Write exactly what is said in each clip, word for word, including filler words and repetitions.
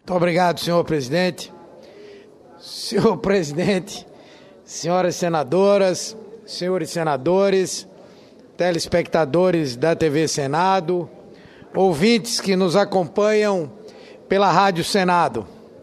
Muito obrigado, senhor presidente. Senhor presidente, senhoras senadoras, senhores senadores, telespectadores da T V Senado, ouvintes que nos acompanham pela Rádio Senado.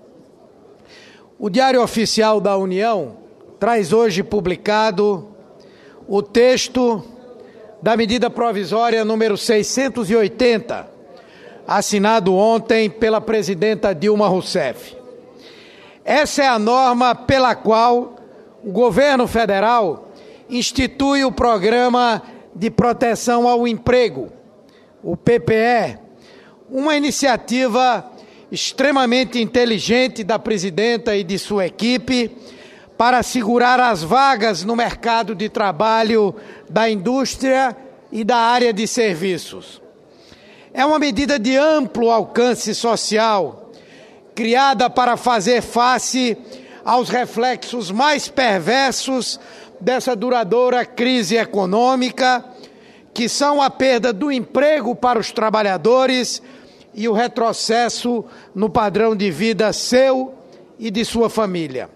O Diário Oficial da União traz hoje publicado o texto da medida provisória número seiscentos e oitenta, assinado ontem pela presidenta Dilma Rousseff. Essa é a norma pela qual o governo federal institui o Programa de Proteção ao Emprego, o P P E, uma iniciativa extremamente inteligente da presidenta e de sua equipe para assegurar as vagas no mercado de trabalho da indústria e da área de serviços. É uma medida de amplo alcance social, criada para fazer face aos reflexos mais perversos dessa duradoura crise econômica, que são a perda do emprego para os trabalhadores e o retrocesso no padrão de vida seu e de sua família.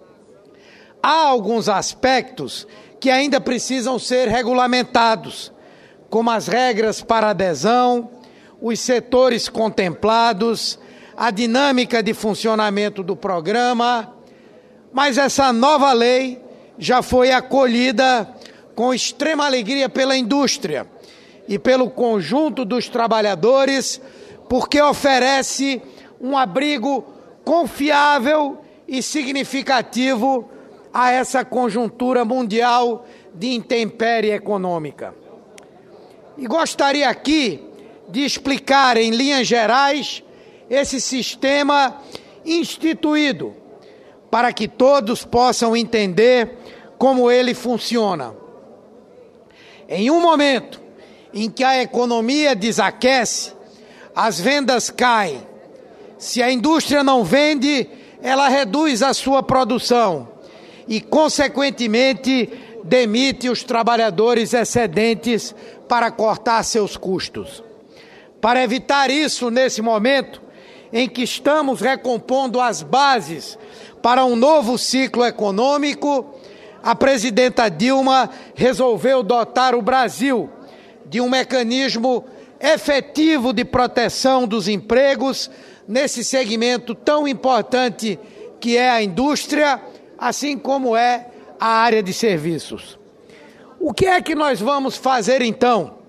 Há alguns aspectos que ainda precisam ser regulamentados, como as regras para adesão, os setores contemplados, a dinâmica de funcionamento do programa, mas essa nova lei já foi acolhida com extrema alegria pela indústria e pelo conjunto dos trabalhadores, porque oferece um abrigo confiável e significativo a essa conjuntura mundial de intempérie econômica. E gostaria aqui de explicar em linhas gerais esse sistema instituído, para que todos possam entender como ele funciona. Em um momento em que a economia desaquece, as vendas caem. Se a indústria não vende, ela reduz a sua produção e, consequentemente, demite os trabalhadores excedentes para cortar seus custos. Para evitar isso, nesse momento em que estamos recompondo as bases para um novo ciclo econômico, a presidenta Dilma resolveu dotar o Brasil de um mecanismo efetivo de proteção dos empregos nesse segmento tão importante que é a indústria, assim como é a área de serviços. O que é que nós vamos fazer então?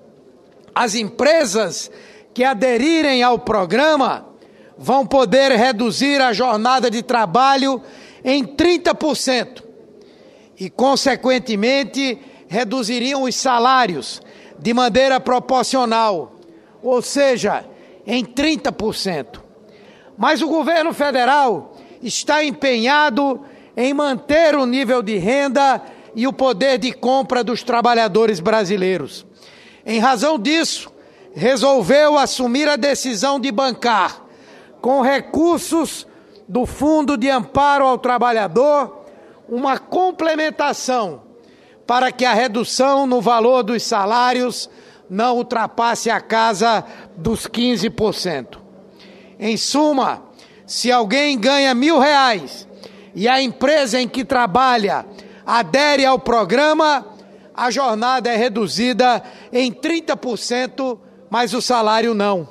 As empresas que aderirem ao programa vão poder reduzir a jornada de trabalho em trinta por cento e, consequentemente, reduziriam os salários de maneira proporcional, ou seja, em trinta por cento. Mas o governo federal está empenhado em manter o nível de renda e o poder de compra dos trabalhadores brasileiros. Em razão disso, resolveu assumir a decisão de bancar, com recursos do Fundo de Amparo ao Trabalhador, uma complementação para que a redução no valor dos salários não ultrapasse a casa dos quinze por cento. Em suma, se alguém ganha mil reais e a empresa em que trabalha adere ao programa, a jornada é reduzida em trinta por cento, mas o salário não.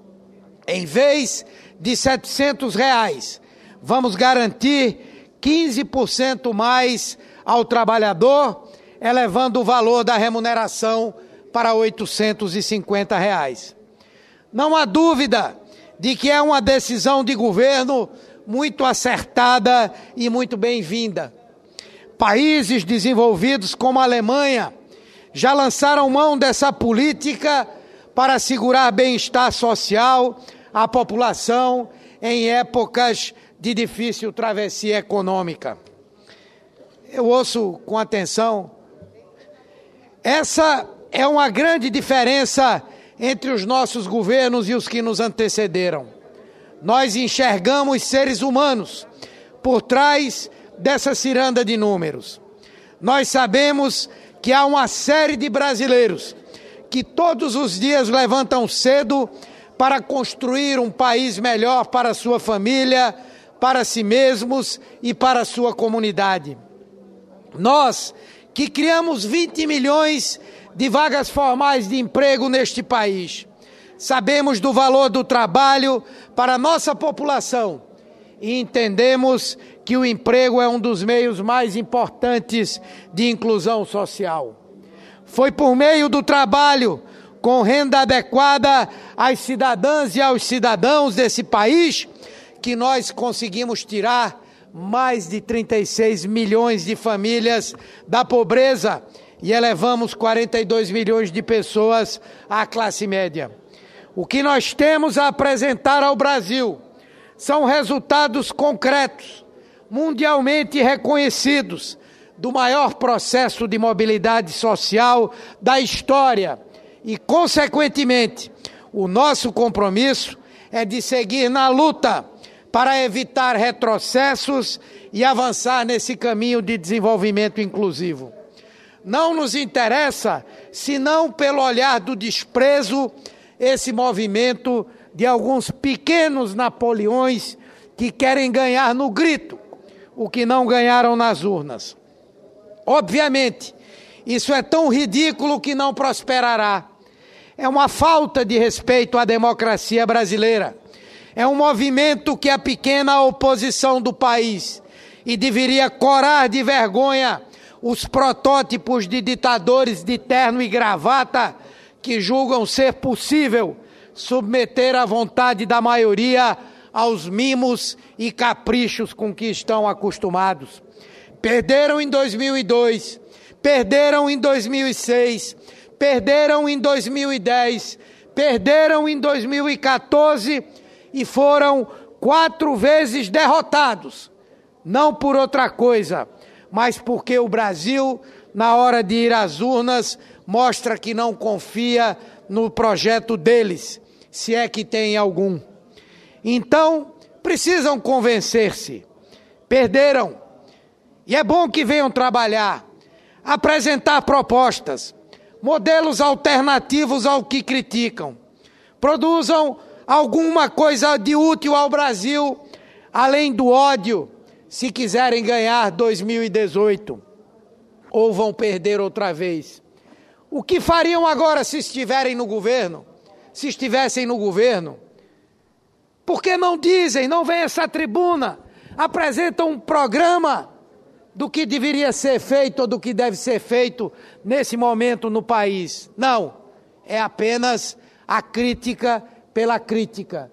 Em vez de setecentos reais, vamos garantir quinze por cento mais ao trabalhador, elevando o valor da remuneração para oitocentos e cinquenta reais. Não há dúvida de que é uma decisão de governo muito acertada e muito bem-vinda. Países desenvolvidos como a Alemanha já lançaram mão dessa política para assegurar bem-estar social à população em épocas de difícil travessia econômica. Eu ouço com atenção. Essa é uma grande diferença entre os nossos governos e os que nos antecederam. Nós enxergamos seres humanos por trás dessa ciranda de números. Nós sabemos que há uma série de brasileiros que todos os dias levantam cedo para construir um país melhor para a sua família, para si mesmos e para a sua comunidade. Nós, que criamos vinte milhões de vagas formais de emprego neste país, sabemos do valor do trabalho para a nossa população e entendemos que o emprego é um dos meios mais importantes de inclusão social. Foi por meio do trabalho, com renda adequada às cidadãs e aos cidadãos desse país, que nós conseguimos tirar mais de trinta e seis milhões de famílias da pobreza e elevamos quarenta e dois milhões de pessoas à classe média. O que nós temos a apresentar ao Brasil são resultados concretos, mundialmente reconhecidos, do maior processo de mobilidade social da história e, consequentemente, o nosso compromisso é de seguir na luta para evitar retrocessos e avançar nesse caminho de desenvolvimento inclusivo. Não nos interessa, senão pelo olhar do desprezo, esse movimento de alguns pequenos Napoleões que querem ganhar no grito o que não ganharam nas urnas. Obviamente, isso é tão ridículo que não prosperará. É uma falta de respeito à democracia brasileira. É um movimento que a pequena oposição do país e deveria corar de vergonha os protótipos de ditadores de terno e gravata que julgam ser possível submeter a vontade da maioria aos mimos e caprichos com que estão acostumados. Perderam em dois mil e dois, perderam em dois mil e seis, perderam em dois mil e dez, perderam em dois mil e quatorze e foram quatro vezes derrotados. Não por outra coisa, mas porque o Brasil, na hora de ir às urnas, mostra que não confia no projeto deles, se é que tem algum. Então, precisam convencer-se. Perderam. E é bom que venham trabalhar, apresentar propostas, modelos alternativos ao que criticam. Produzam alguma coisa de útil ao Brasil, além do ódio, se quiserem ganhar dois mil e dezoito, ou vão perder outra vez. O que fariam agora se estiverem no governo? Se estivessem no governo? Por que não dizem, não vem essa tribuna, apresentam um programa do que deveria ser feito ou do que deve ser feito nesse momento no país? Não, é apenas a crítica pela crítica.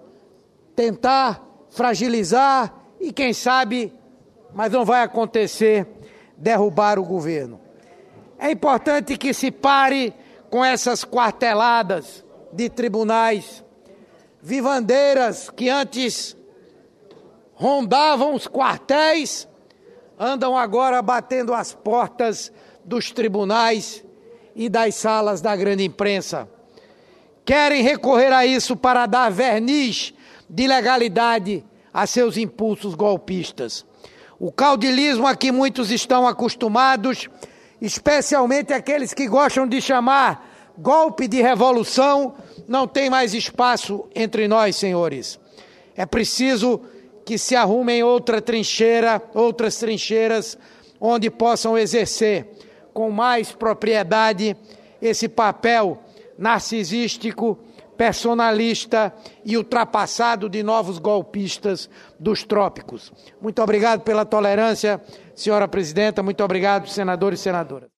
Tentar fragilizar e, quem sabe, mas não vai acontecer, derrubar o governo. É importante que se pare com essas quarteladas de tribunais, vivandeiras que antes rondavam os quartéis, andam agora batendo as portas dos tribunais e das salas da grande imprensa. Querem recorrer a isso para dar verniz de legalidade a seus impulsos golpistas. O caudilismo a que muitos estão acostumados, especialmente aqueles que gostam de chamar golpe de revolução, não tem mais espaço entre nós, senhores. É preciso que se arrumem outra trincheira, outras trincheiras, onde possam exercer com mais propriedade esse papel narcisístico, personalista e ultrapassado de novos golpistas dos trópicos. Muito obrigado pela tolerância, senhora presidenta. Muito obrigado, senadores e senadoras.